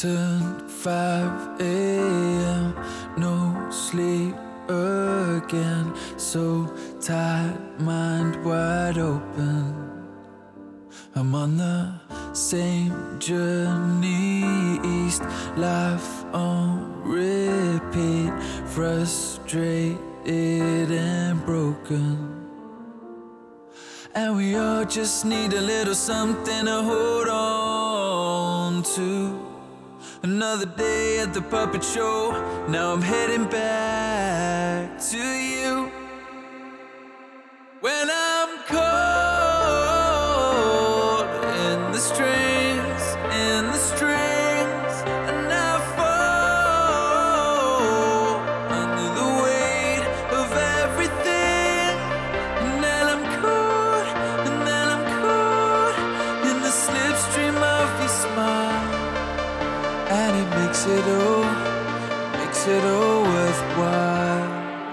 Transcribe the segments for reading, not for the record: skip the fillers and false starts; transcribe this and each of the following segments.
Turned 5 a.m. No sleep again. So tired, mind wide open. I'm on the same journey east. Life on repeat. Frustrated and broken. And we all just need a little something to hold on to. Another day at the puppet show. Now I'm heading back to you. When I'm caught in the strings, and I fall under the weight of everything. And then I'm caught in the slipstream of your smile. And it makes it all worthwhile.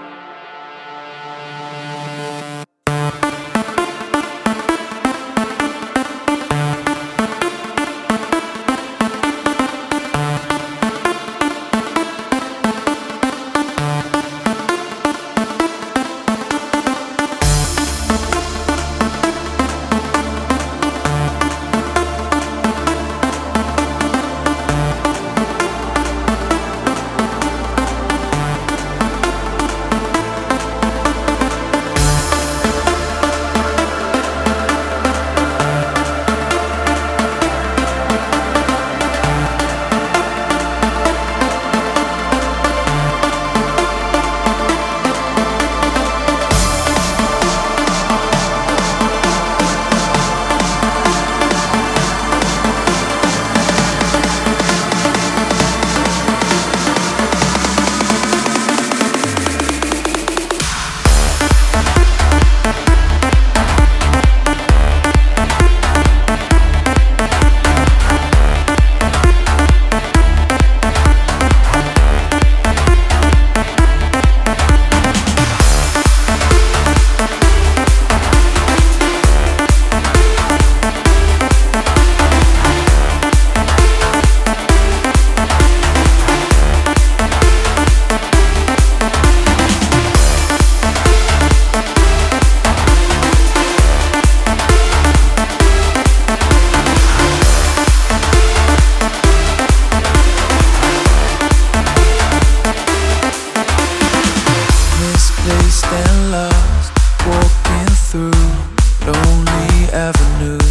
And lost, walking through lonely avenue.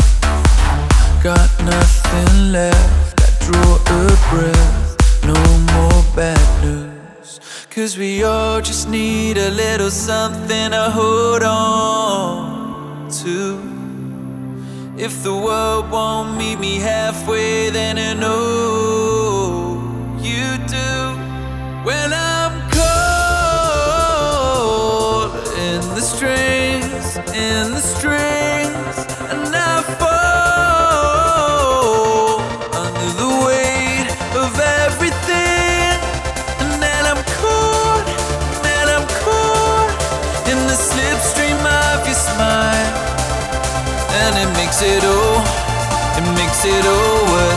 Got nothing left, I draw a breath. No more bad news. 'Cause we all just need a little something to hold on to. If the world won't meet me halfway, then I know you do. When I'm in the strings, and I fall under the weight of everything. And then I'm caught in the slipstream of your smile. And it makes it all worth